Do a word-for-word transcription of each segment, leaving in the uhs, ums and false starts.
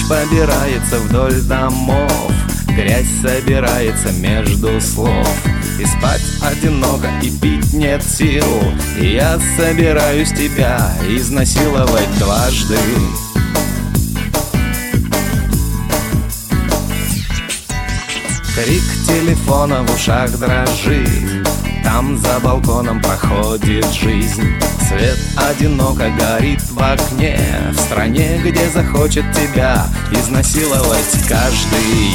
побирается вдоль домов, грязь собирается между слов. И спать одиноко, и пить нет сил, и я собираюсь тебя изнасиловать дважды. Крик телефона в ушах дрожит, там за балконом проходит жизнь. Свет одиноко горит в окне, в стране, где захочет тебя изнасиловать каждый.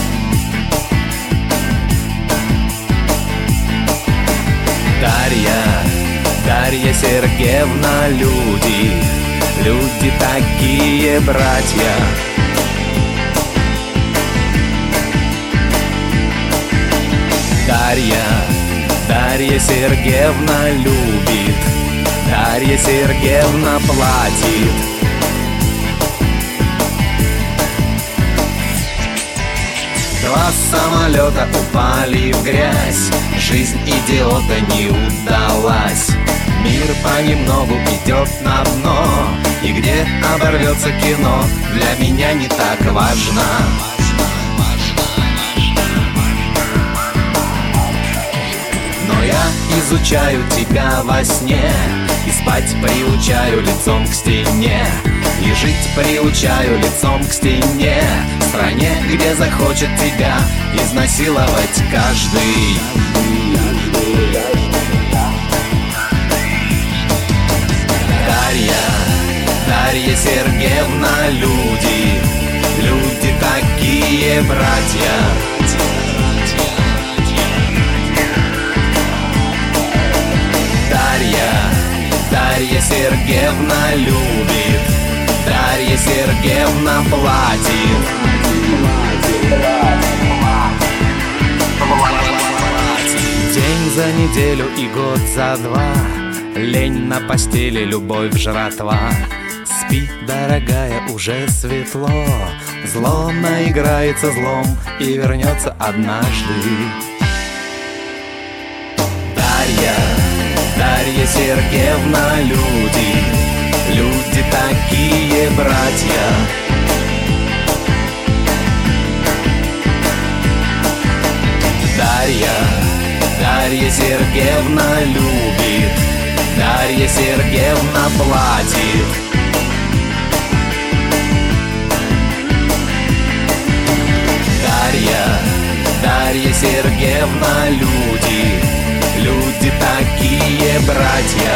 Дарья, Дарья Сергеевна, люди, люди такие братья. Дарья, Дарья Сергеевна любит, Дарья Сергеевна платит. Два самолета упали в грязь, жизнь идиота не удалась. Мир понемногу идет на дно, и где оборвется кино, для меня не так важно. Но я изучаю тебя во сне, и спать приучаю лицом к стене, и жить приучаю лицом к стене, в стране, где захочет тебя изнасиловать каждый. Дарья, Дарья Сергеевна, люди, люди такие братья. Дарья, Дарья Сергеевна любит, Дарья Сергеевна платит. День за неделю и год за два, лень на постели, любовь жратва. Спи, дорогая, уже светло, зло наиграется злом и вернется однажды. Дарья, Дарья Сергеевна, люди, люди такие братья. Дарья, Дарья Сергеевна любит, Дарья Сергеевна платит. Дарья, Дарья Сергеевна, люди, люди такие братья.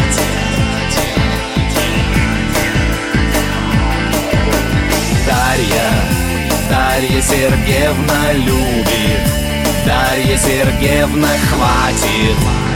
Дарья, Дарья Сергеевна любит, Дарья Сергеевна хватит.